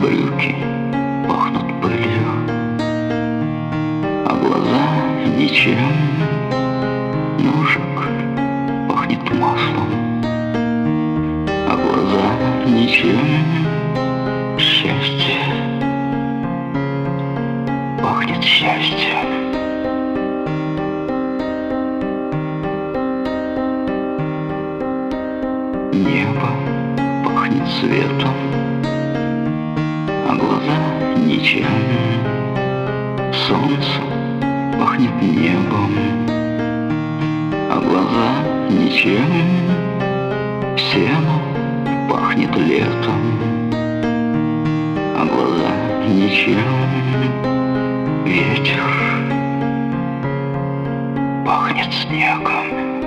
брюки пахнут пылью, а глаза ничем. Ножик пахнет маслом, а глаза ничем. Счастье пахнет счастьем. Небо пахнет светом, а глаза ничем. Солнце пахнет небом, а глаза ничем. Сено пахнет летом, а глаза ничем. Ветер пахнет снегом.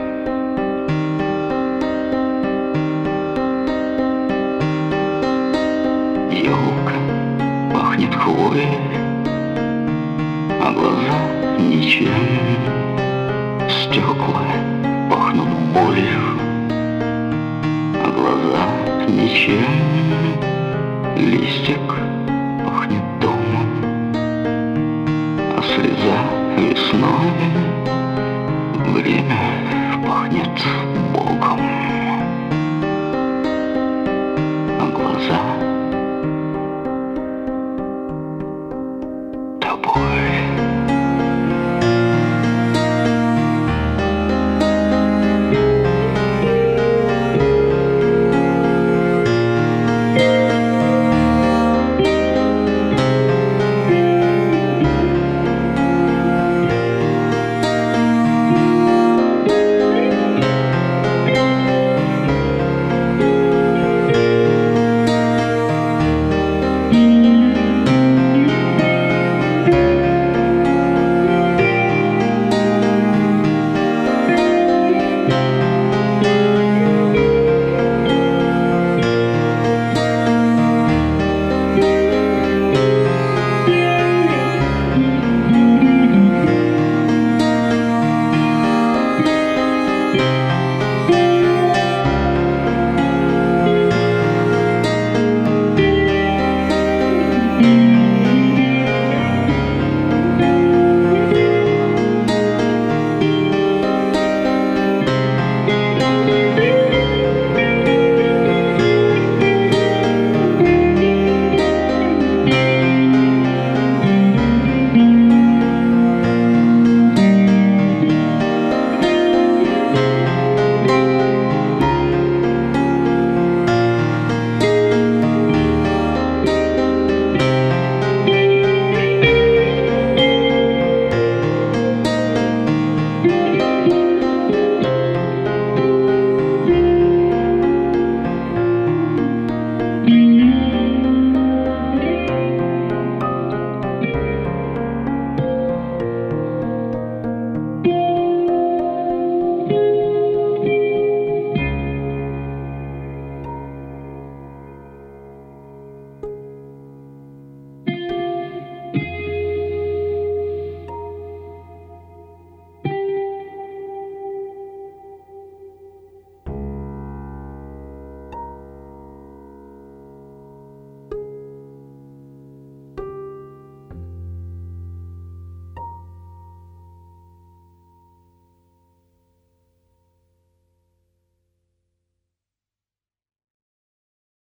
Елка пахнет хвоей, а глаза ничем. Стекла пахнут болью, а глаза ничем. Листик